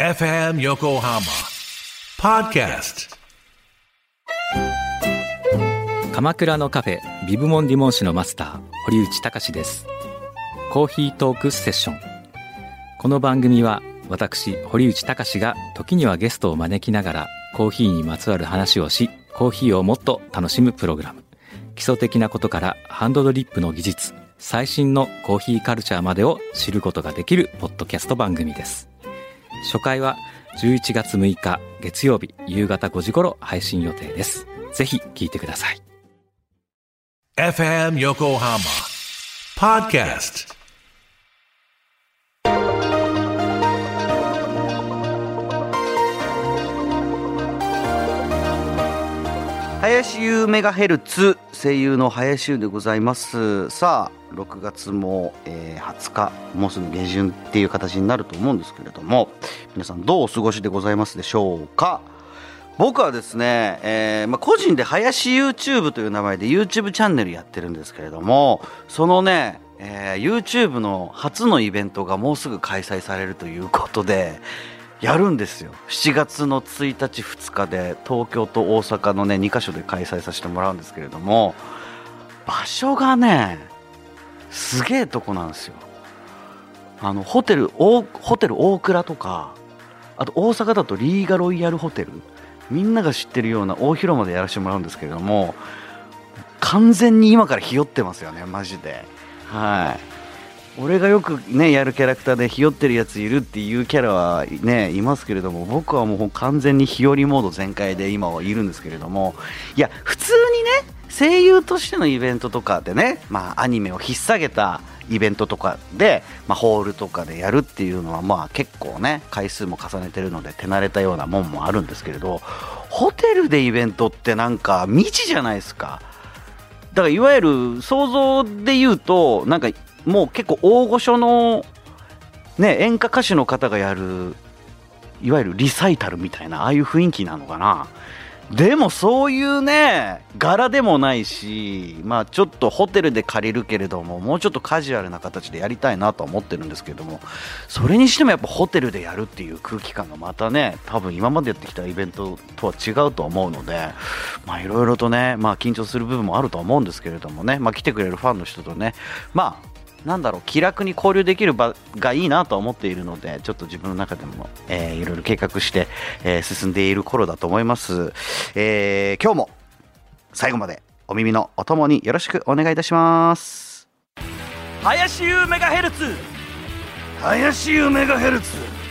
FM Yokohama Podcast。 鎌倉のカフェビブモンディモン市のマスター堀内隆です。コーヒートークセッション。この番組は私堀内隆が時にはゲストを招きながらコーヒーにまつわる話をし、コーヒーをもっと楽しむプログラム。基礎的なことからハンドドリップの技術、最新のコーヒーカルチャーまでを知ることができるポッドキャスト番組です。初回は11月6日月曜日夕方5時頃配信予定です。ぜひ聞いてください。 FM Yokohama Podcast。 林優メガヘルツ、声優の林優でございます。さあ6月も、20日、もうすぐ下旬っていう形になると思うんですけれども、皆さんどうお過ごしでございますでしょうか。僕はですね、個人で林 YouTube という名前で YouTube チャンネルやってるんですけれども、そのね、YouTube の初のイベントがもうすぐ開催されるということでやるんですよ。7月の1日2日で東京と大阪のね2カ所で開催させてもらうんですけれども、場所がねすげえとこなんですよ。ホテル大倉とか、あと大阪だとリーガロイヤルホテル、みんなが知ってるような大広間でやらせてもらうんですけれども、完全に今からひよってますよね、マジで。はい。俺がよくねやるキャラクターでひよってるやついるっていうキャラはねいますけれども、僕はもう完全にひよりモード全開で今はいるんですけれども、いや普通にね声優としてのイベントとかでね、アニメを引っ提げたイベントとかで、ホールとかでやるっていうのは結構ね回数も重ねてるので手慣れたようなもんもあるんですけれど、ホテルでイベントってなんか未知じゃないですか。だからいわゆる想像で言うとなんかもう結構大御所の、ね、演歌歌手の方がやるいわゆるリサイタルみたいなああいう雰囲気なのかな。でもそういうね柄でもないし、ちょっとホテルで借りるけれどももうちょっとカジュアルな形でやりたいなとは思ってるんですけれども、それにしてもやっぱホテルでやるっていう空気感がまたね多分今までやってきたイベントとは違うと思うので、いろいろとね緊張する部分もあるとは思うんですけれどもね、来てくれるファンの人とね気楽に交流できる場がいいなと思っているので、ちょっと自分の中でも、いろいろ計画して、進んでいる頃だと思います。今日も最後までお耳のお供によろしくお願いいたします。 林優メガヘルツ、 林優メガヘルツ、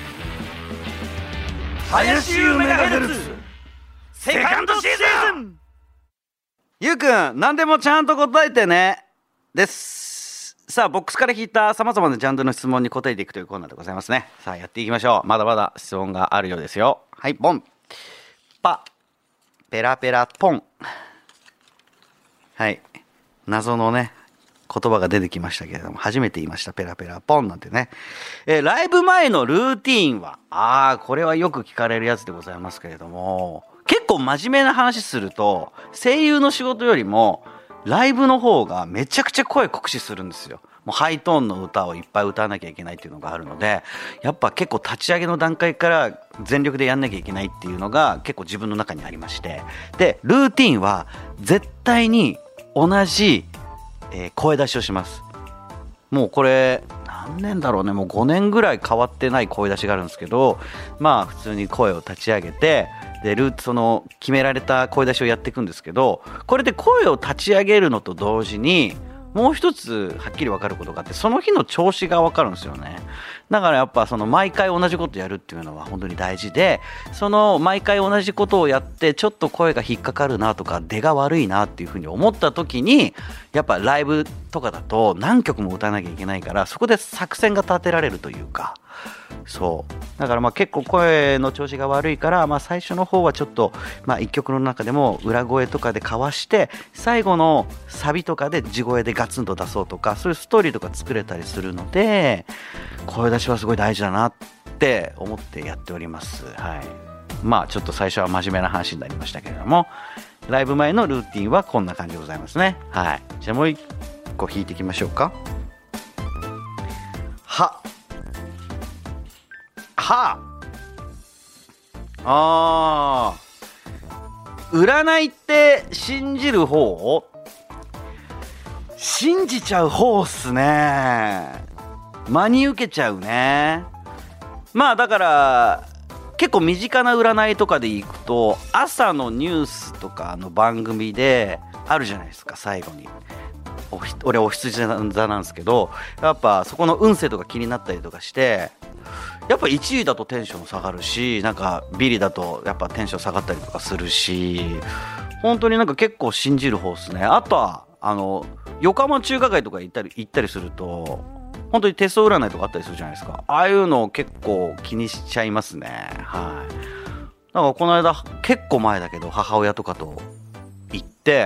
林優メガヘルツセカンドシーズン。 ゆうくん何でもちゃんと答えてねです。さあボックスから引いたさまざまなジャンルの質問に答えていくというコーナーでございますね。さあやっていきましょう。まだまだ質問があるようですよ。はい、ボンパペラペラポン。はい、謎のね言葉が出てきましたけれども、初めて言いました。ペラペラポンなんてね。ライブ前のルーティーンはこれはよく聞かれるやつでございますけれども、結構真面目な話すると声優の仕事よりもライブの方がめちゃくちゃ声酷使するんですよ。もうハイトーンの歌をいっぱい歌わなきゃいけないっていうのがあるので、やっぱ結構立ち上げの段階から全力でやんなきゃいけないっていうのが結構自分の中にありまして、でルーティンは絶対に同じ、声出しをします。もうこれ何年だろうね、もう5年ぐらい変わってない声出しがあるんですけど、普通に声を立ち上げて、でその決められた声出しをやっていくんですけど、これで声を立ち上げるのと同時にもう一つはっきり分かることがあって、その日の調子が分かるんですよね。だからやっぱその毎回同じことやるっていうのは本当に大事で、その毎回同じことをやってちょっと声が引っかかるなとか出が悪いなっていうふうに思った時に、やっぱライブとかだと何曲も歌わなきゃいけないから、そこで作戦が立てられるというか、そうだから結構声の調子が悪いから、最初の方はちょっと一曲の中でも裏声とかでかわして、最後のサビとかで地声でガツンと出そうとか、そういうストーリーとか作れたりするので、声出しはすごい大事だなって思ってやっております。はい。ちょっと最初は真面目な話になりましたけれども、ライブ前のルーティンはこんな感じでございますね。はい。じゃあもう一個弾いていきましょうか。はあ占いって信じる方？信じちゃう方っすね。真に受けちゃうね。まあだから結構身近な占いとかでいくと、朝のニュースとかの番組であるじゃないですか。最後に俺お羊座なんですけど、やっぱそこの運勢とか気になったりとかして、やっぱ1位だとテンション下がるし、なんかビリだとやっぱテンション下がったりとかするし、本当になんか結構信じる方ですね。あとは横浜中華街とか行ったりすると、本当に手相占いとかあったりするじゃないですか。ああいうのを結構気にしちゃいますね。はい。なんかこの間結構前だけど母親とかと行って、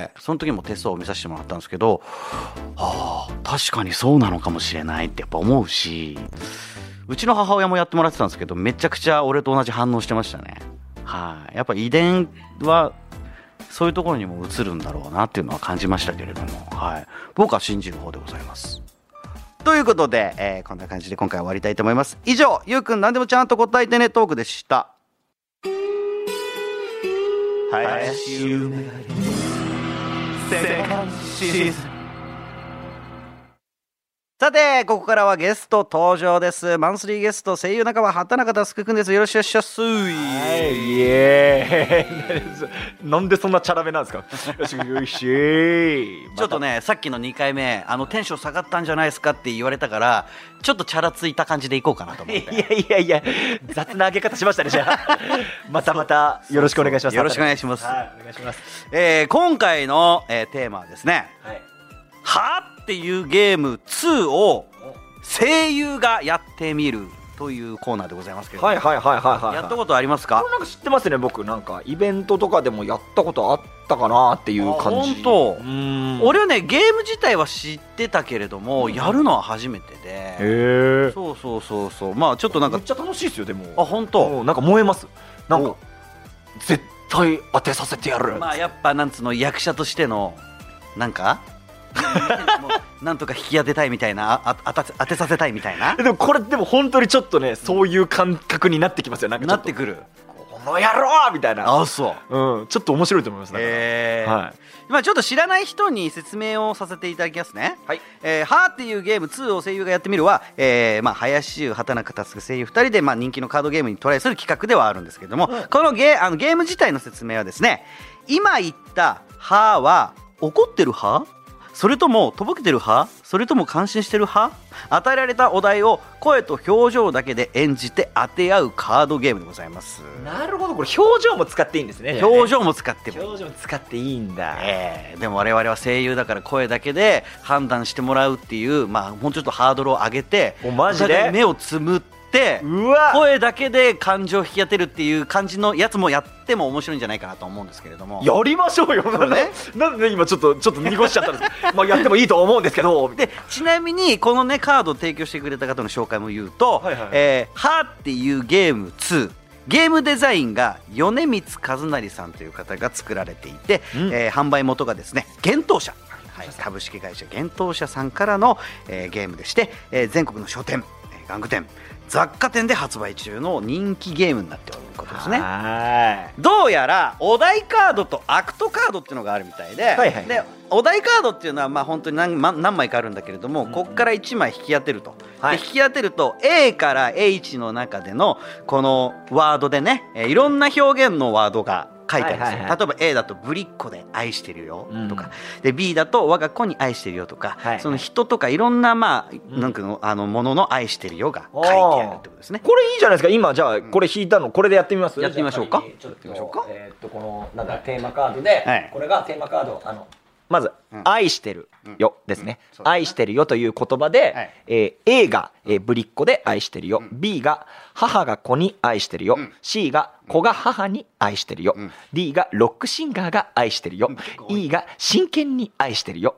その時も手相を見させてもらったんですけど、確かにそうなのかもしれないってやっぱ思うし、うちの母親もやってもらってたんですけど、めちゃくちゃ俺と同じ反応してましたね。はい。やっぱ遺伝はそういうところにも映るんだろうなっていうのは感じましたけれども、はい。僕は信じる方でございます。ということで、こんな感じで今回は終わりたいと思います。以上、ゆうくん何でもちゃんと答えてねトークでした。林ゆめがセカンドシーズン。さて、ここからはゲスト登場です。マンスリーゲスト、声優仲間畑中佑くんです。よろしくお願いします。 はい、イエーイ。なんでそんなチャラめなんですか。よしよし。 ちょっとね、さっきの2回目テンション下がったんじゃないですかって言われたから、ちょっとチャラついた感じでいこうかなと思って。 いや雑な上げ方しましたね。じゃあまたよろしくお願いします。 よろしくお願いします。 はい、お願いします。 今回の、テーマはですね、はっていうゲーム2を声優がやってみるというコーナーでございますけど、 はい。 やったことありますか？ なんか知ってますね。僕なんかイベントとかでもやったことあったかなっていう感じ。 本当？俺はね、ゲーム自体は知ってたけれども、やるのは初めてで。 へえ。 そう。まあちょっとなんかめっちゃ楽しいですよ。でも。 あ、本当？ なんか燃えます。なんか絶対当てさせてやる。 まあやっぱなんつうの、役者としてのなんかなんとか引き当てたいみたいな、当てさせたいみたいな。 でもこれでも本当にちょっとね、そういう感覚になってきますよ。なんかなってくる。 この野郎みたいな。 あ、そう。 ちょっと面白いと思います。 はい。まあちょっと知らない人に説明をさせていただきますね。 はい。 はーっていうゲーム2を声優がやってみるは、まあ林優、畑中佑声優2人で、まあ人気のカードゲームにトライする企画ではあるんですけれども、このゲーム自体の説明はですね、今言ったはーは怒ってる派？それともとぼけてる派？それとも感心してる派？与えられたお題を声と表情だけで演じて当て合うカードゲームでございます。 なるほど。これ表情も使っていいんですね。 表情も使ってもいい。 表情も使っていいんだ。 でも我々は声優だから声だけで判断してもらうっていう、まあもうちょっとハードルを上げて、 マジで目をつむって声だけで感情を引き当てるっていう感じのやつもやっても面白いんじゃないかなと思うんですけれども。 やりましょうよ。なんで今ちょっと濁しちゃったんですか。まあやってもいいと思うんですけど。 でちなみにこのねカードを提供してくれた方の紹介も言うと、はっていうゲーム2、ゲームデザインが米光和成さんという方が作られていて、販売元がですね幻冬舎、株式会社幻冬舎さんからの、ゲームでして、全国の書店、玩具店、雑貨店で発売中の人気ゲームになっておることですね。どうやらお題カードとアクトカードっていうのがあるみたいで、でお題カードっていうのはまあ本当に何枚かあるんだけれども、ここから1枚引き当てると、で引き当てると A から H の中でのこのワードでね、いろんな表現のワードが書いてあるんですよ。例えば A だとぶりっ子で愛してるよとか、で B だと我が子に愛してるよとか、その人とかいろんなまあなんかのものの愛してるよが書いてあるってことですね。 これいいじゃないですか。今じゃあこれ引いたのこれでやってみます。 やってみましょうか。 ちょっとこのなんだテーマカードで、これがテーマカードまず愛してるよですね。愛してるよという言葉で、A がぶりっ子で愛してるよ、B が母が子に愛してるよ、C が子が母に愛してるよ、D がロックシンガーが愛してるよ、E が真剣に愛してるよ、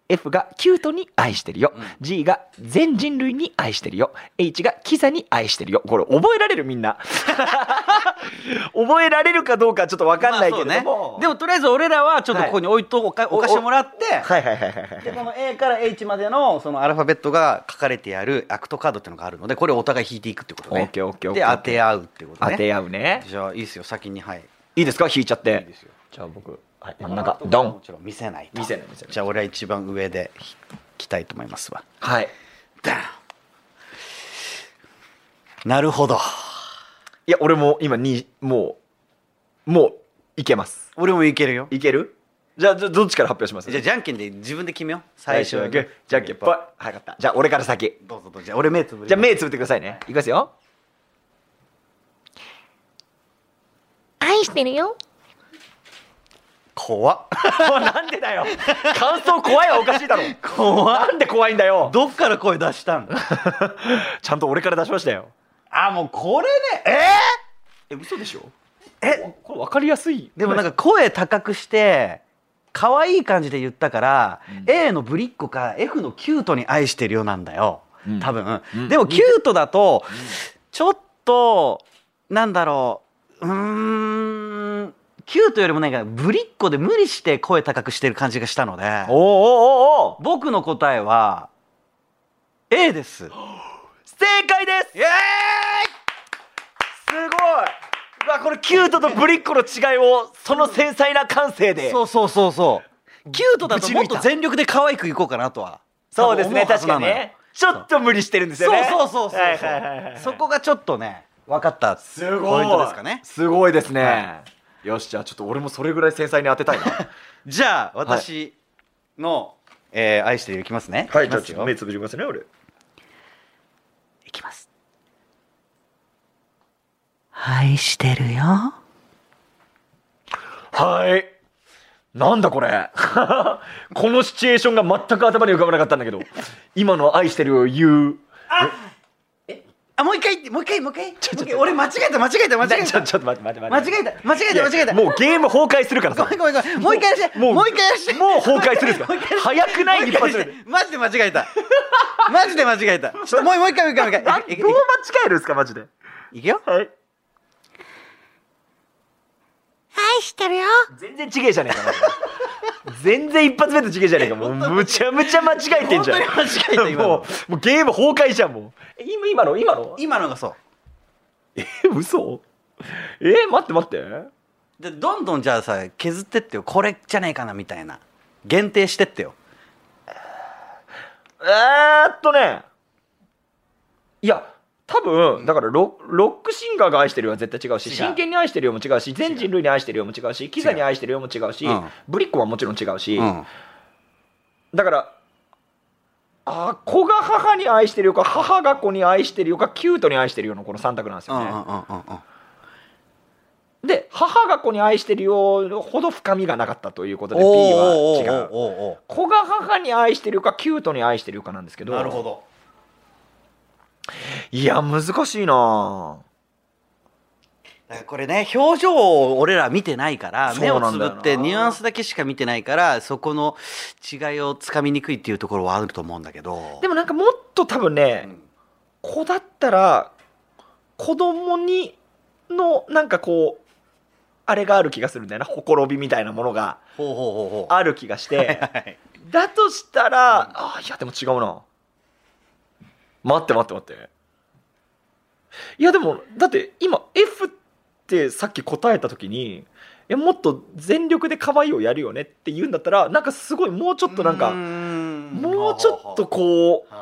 F がキュートに愛してるよ、G が全人類に愛してるよ、H がキザに愛してるよ。これ覚えられる？みんな覚えられるかどうかちょっと分かんないけれども、 でもとりあえず俺らはちょっとここに置いとおかしてもらって、 はいはいはいはいはい、 でこの A から H までのそのアルファベットが書かれてあるアクトカードっていうのがあるので、これをお互い引いていくってことね。 オッケーオッケーオッケでー、 当て合うってことね。 当て合うね。 じゃあいいですよ、先に。はい、 いいですか、引いちゃって。 いいですよ。 じゃあ僕、はい、真ん中ドン。 もちろん見せないと。 見せない。 じゃあ俺は一番上で引きたいと思いますわ。 はい。 ダン。なるほど。 いや俺も今にもういけます。 俺もいけるよ。 いける？じゃあどっちから発表します？ じゃあじゃんけんで自分で決めよう。 最初はグー、じゃんけんぽい。はい、分かった。じゃあ俺から先。 どうぞどうぞ。じゃあ俺目つぶる。 じゃあ目つぶってくださいね。いきますよ。 愛してるよ。 怖っなんでだよ。感想怖いはおかしいだろ。 怖っ。 なんで怖いんだよ。 どっから声出したんちゃんと俺から出しましたよ。 あ、もうこれね。 嘘でしょ。これ分かりやすい。 でもなんか声高くして可愛い感じで言ったから、A のぶりっ子か F のキュートに愛してるよなんだよ多分、でもキュートだとちょっとなんだろう、キュートよりもなんかぶりっ子で無理して声高くしてる感じがしたので、僕の答えは A です。 正解です。イエーイ。すごい。これキュートとぶりっ子の違いをその繊細な感性で。 そうキュートだともっと全力で可愛くいこうかなとは。 そうですね、確かにね。ちょっと無理してるんですよね。 そうそこがちょっとね分かったポイントですかね。 すごいですね。よし、じゃあちょっと俺もそれぐらい繊細に当てたいな。 じゃあ私の愛してるよいきますね。 はい、じゃあ目つぶりますね。俺いきます。愛してるよ。 はい。なんだこれ。このシチュエーションが全く頭に浮かばなかったんだけど、今の愛してるを言う。 もう一回俺間違えた。 ちょっと待って。 間違えた。 もうゲーム崩壊するからさ。 ごめんもう一回やして。もう崩壊するんですか。早くない一発目。 マジで間違えた。ちょっともう一回。 どう間違えるんですかマジで。 いくよ。 はい。 愛してるよ。 全然違えじゃねえかマジで。全然一発目と違えじゃねえか。もうむちゃむちゃ間違えてんじゃん。 本当に間違えた今の。 もうゲーム崩壊じゃん。もう今のがそう。 嘘。待ってでどんどんじゃあさ削ってってよ。これじゃねえかなみたいな限定してってよ。 いや多分だからロックシンガーが愛してるよは絶対違うし、真剣に愛してるよも違うし、全人類に愛してるよも違うし、キザに愛してるよも違うし、ぶりっ子はもちろん違うし、だから子が母に愛してるよか母が子に愛してるよかキュートに愛してるよのこの3択なんですよね。で母が子に愛してるよほど深みがなかったということで B は違う。子が母に愛してるよかキュートに愛してるよかなんですけど。 なるほど。 いや難しいな。 だからこれね表情を俺ら見てないから目をつぶってニュアンスだけしか見てないからそこの違いをつかみにくいっていうところはあると思うんだけど、 でもなんかもっと多分ね、子だったら子供にのなんかこうあれがある気がするんだよな。ほころびみたいなものがある気がしてだとしたらいやでも違うな。待っていやでもだって今 F ってさっき答えた時にいやもっと全力で可愛いをやるよねって言うんだったらなんかすごいもうちょっとなんかもうちょっとこう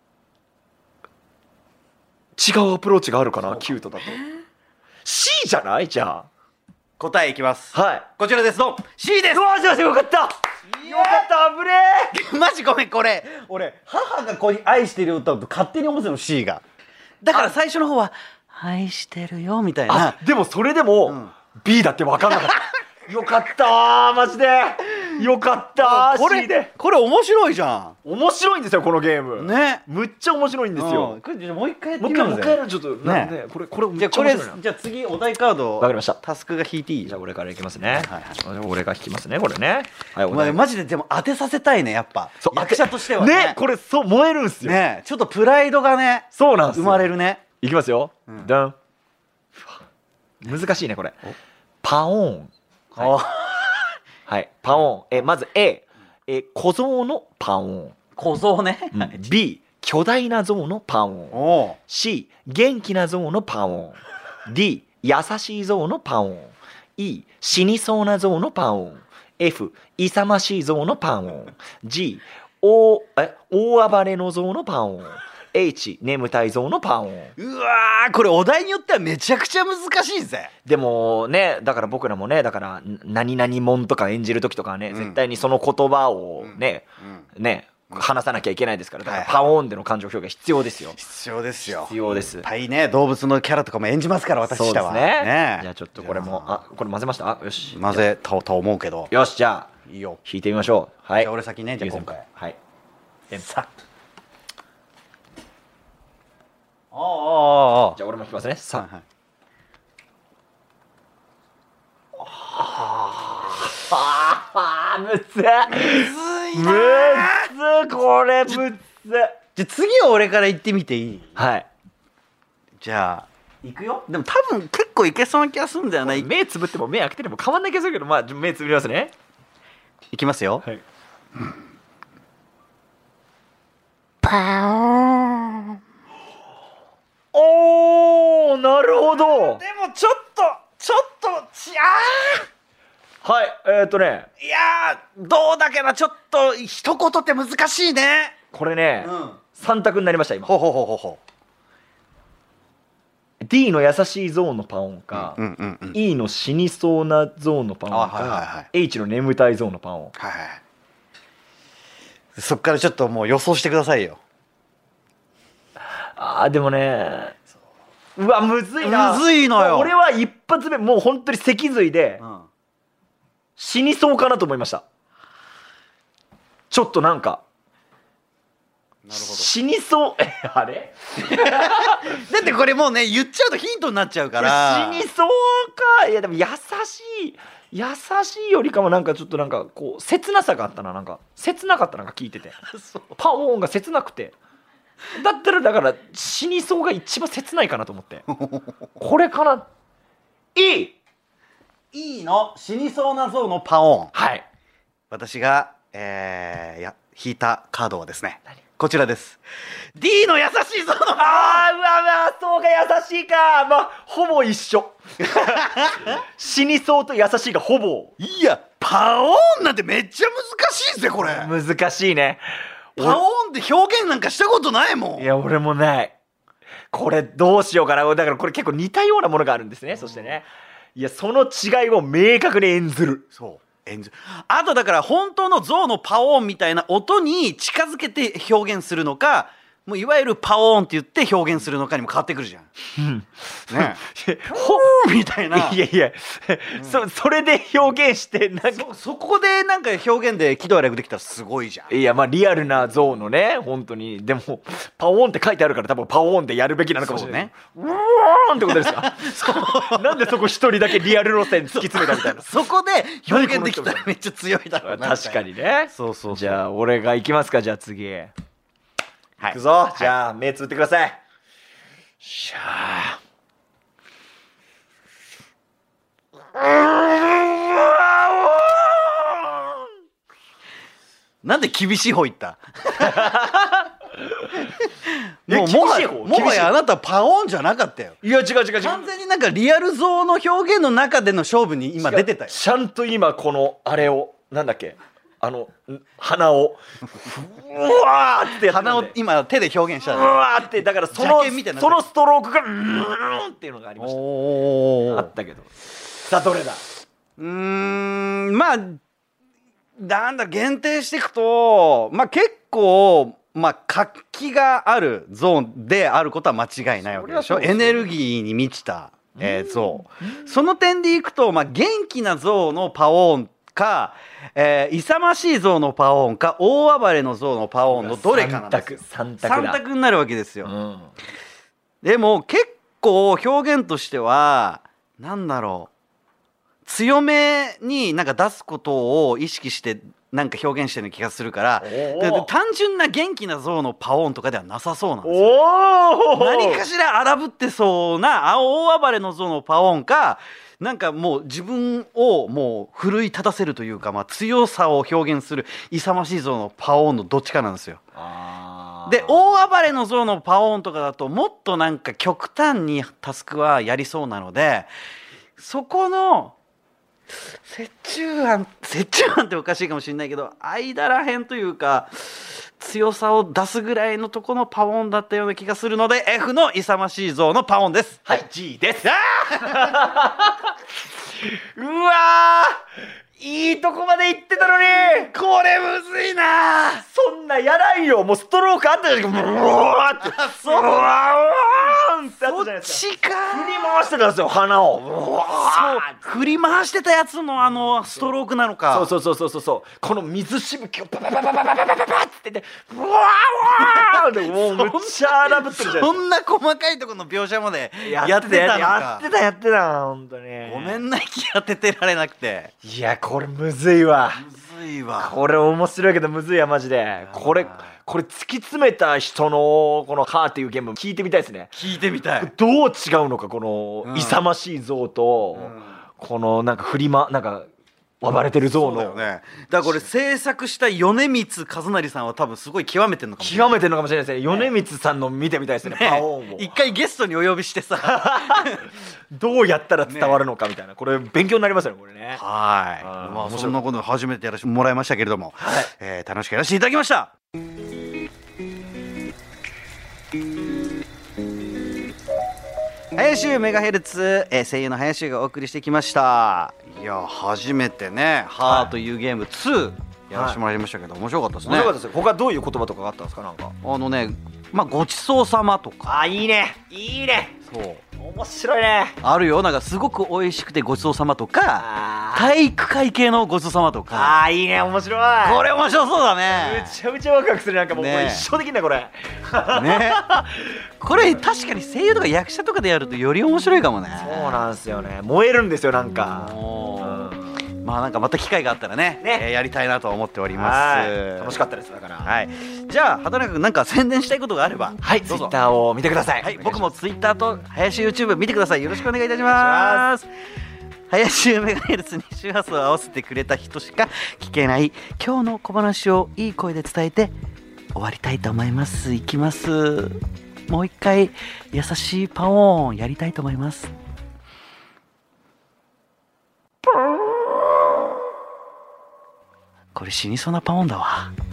違うアプローチがあるかな。キュートだと C じゃない。じゃあ答えいきます。 はいこちらです。ドン C です。 よかったよかった危ねえマジごめんこれ俺母が子に愛してるよと勝手に思ってたの C がだから最初の方は愛してるよみたいな。 でもそれでも B だって分かんなかった。よかったマジでよかったこ C でれ面白いじゃ面白いんですよこのゲームんね。 むっちゃ面白いんですよこれもう一回やってもうみようぜ。 一回やるちょっとなんでこれめっちゃ面白いなじゃあ次お題カードわかりましたタスクが引いていい？ じゃあ俺からいきますねはい俺が引きますねこれねはいおお前題マジででも当てさせたいねやっぱ。 そう役者としてはねこれそう燃えるんすよねちょっとプライドがねそうなんですよ生まれるね。 いきますよんダン難しいねこれパオーンはいパオーンまず A 小僧のパオーン小僧ね。 B 巨大な象のパオーンお C 元気な象のパオーン D 優しい象のパオーン E 死にそうな象のパオーン F 勇ましい象のパオーン G 大暴れの象のパオーン H 眠たい象のパオーン。 うわーこれお題によってはめちゃくちゃ難しいぜ。 でもねだから僕らもねだから何々もんとか演じる時とかはね、絶対にその言葉をね、話さなきゃいけないですからだからパオーンでの感情表現必要ですよ。 必要ですよ。 必要です。 いっぱいね動物のキャラとかも演じますから私らは。 そうですね。じゃあちょっとこれもこれ混ぜました。よし。 混ぜたと思うけど。 よしじゃあいいよ。 引いてみましょう。はい。 じゃあ俺先ねじゃあ今回。 はい。 さあじゃあ俺も引きますね。さあ。むずいこれむずい。 じゃあ次は俺から言ってみていい？ はいじゃあいくよ。でも多分結構いけそうな気がするんだよね。 目つぶっても目開けてても変わんない気がするけどまあ目つぶりますね。 いきますよ。 はいパオーン。 おーなるほど。 でもちょっとはいいやーどうだけどちょっと一言って難しいね。 これね、 うん 3択になりました今。 ほう D の優しいゾーンのパオンか、E の死にそうなゾーンのパオンか、H の眠たいゾーンのパオン。 はいそっからちょっともう予想してくださいよ。 でもねうわむずいな。 むずいのよ。 俺は一発目もう本当に脊髄で死にそうかなと思いました。ちょっとなんかなるほど。 死にそうあれだってこれもうね言っちゃうとヒントになっちゃうから死にそうか。いやでも優しいよりかもなんかちょっとなんかこう切なさがあったな。なんか切なかったなんか聞いててパオーンが切なくてだったらだから死にそうが一番切ないかなと思ってこれかな。いいの死にそうな像のパオン。 はい私が引いたカードはですねこちらです。 D の優しい像のパオン。 そうが優しいか。まあほぼ一緒死にそうと優しいがほぼ。 いやパオンなんてめっちゃ難しいぜこれ。 難しいね。 パオンって表現なんかしたことないもん。 いや俺もない。これどうしようかな。だからこれ結構似たようなものがあるんですね。そしてねいやその違いを明確に演ずる。あとだから本当の象のパオーンみたいな音に近づけて表現するのかもういわゆるパオーンって言って表現するのかにも変わってくるじゃん。ねほーみたいな。いや、それで表現してなんかそこでなんか表現で喜怒哀楽できたらすごいじゃん。 いやまあリアルな象のね本当にでもパオーンって書いてあるから多分パオーンでやるべきなのかもしれない。うわーんってことですかなんでそこ一人だけリアル路線突き詰めたみたいなそこで表現できたらめっちゃ強いだろうな。 確かにね。 そうじゃあ俺が行きますか。じゃあ次はい行くぞ。じゃあ目つぶってください。しゃなんで厳しい方言ったもはやあなたパオンじゃなかったよ。 いや違う完全になんかリアル像の表現の中での勝負に今出てたよ。 ちゃんと今このあれをなんだっけ鼻をうわーって鼻を今手で表現したうわーってだからそのストロークがっていうのがありました。あったけどさあどれだ。 まあなんだ限定していくとまあ結構活気があるゾーンであることは間違いないわけでしょ。エネルギーに満ちたゾーン。その点でいくと元気なゾーンのパオーンか、勇ましい象のパオーンか大暴れの象のパオーンのどれかなんですよ。 3択になるわけですよ、でも結構表現としてはなんだろう、強めになんか出すことを意識してなんか表現してる気がするから、単純な元気な象のパオーンとかではなさそうなんですよ。何かしら荒ぶってそうな大暴れの象のパオーンか、なんかもう自分をもう奮い立たせるというか、強さを表現する勇ましい象のパオーンのどっちかなんですよ。で大暴れの象のパオーンとかだともっとなんか極端にタスクはやりそうなので、そこの折衷案っておかしいかもしれないけど、間らへんというか強さを出すぐらいのとこのパオンだったような気がするので F の勇ましい象のパオンです。 はい、G です。 うわー、いいとこまで行ってたのにこれむずいな。 そんなやらんよ。もうストロークあったじゃん。ブワーってそう、 ブワーンってあったじゃないですか。 そっちか。 振り回してたんですよ、鼻を。 そう振り回してたやつのストロークなのか。 そうこの水しぶきをバババババババババって言ってブワーワーってもうむっちゃ荒ぶってるじゃん。 そんな細かいところの描写までやってたのか。 やってた本当に。 ごめんな、気当ててられなくて。 いやこれむずいわ。これ面白いけどむずいわマジで。これ突き詰めた人のこのカーっていうゲーム聞いてみたいですね。 聞いてみたい。 どう違うのか、この勇ましい象と、このなんかなんか暴れてる象の。 そうだよね。だからこれ制作した米光和成さんは多分すごい極めてるのかもしれない。 極めてるのかもしれないですね。米光さんの見てみたいですね。パオーンを一回ゲストにお呼びしてさどうやったら伝わるのかみたいな、これ勉強になりますよねこれね。 はい、そんなこと初めてやらせてもらいましたけれども、楽しくやらせていただきました。林修メガヘルツ、声優の林修がお送りしてきました。いや初めてね「はーというゲーム2やらせてもらいましたけど、面白かったですね。 面白かったです。他どういう言葉とかがあったんですか。なんかごちそうさまとか。 いいねいいね。 そう面白いね。 あるよ。なんかすごく美味しくてごちそうさまとか、体育会系のごちそうさまとか。 いいね、面白い。 これ面白そうだね。 めちゃめちゃワクワクする。なんかもうこれ一生できんだこれね。 これ確かに声優とか役者とかでやるとより面白いかもね。 そうなんですよね。燃えるんですよなんか。 なんかまた機会があったらねやりたいなと思っております。 楽しかったです。だからじゃあ畑中君なんか宣伝したいことがあれば、 ツイッターを見てください。 僕もツイッターと林 YouTube 見てください。よろしくお願いいたします。林メガヘルツに周波数を合わせてくれた人しか聞けない今日の小話をいい声で伝えて終わりたいと思います。いきます。もう一回優しいパオーンやりたいと思います。これ死にそうなパオーンだわ。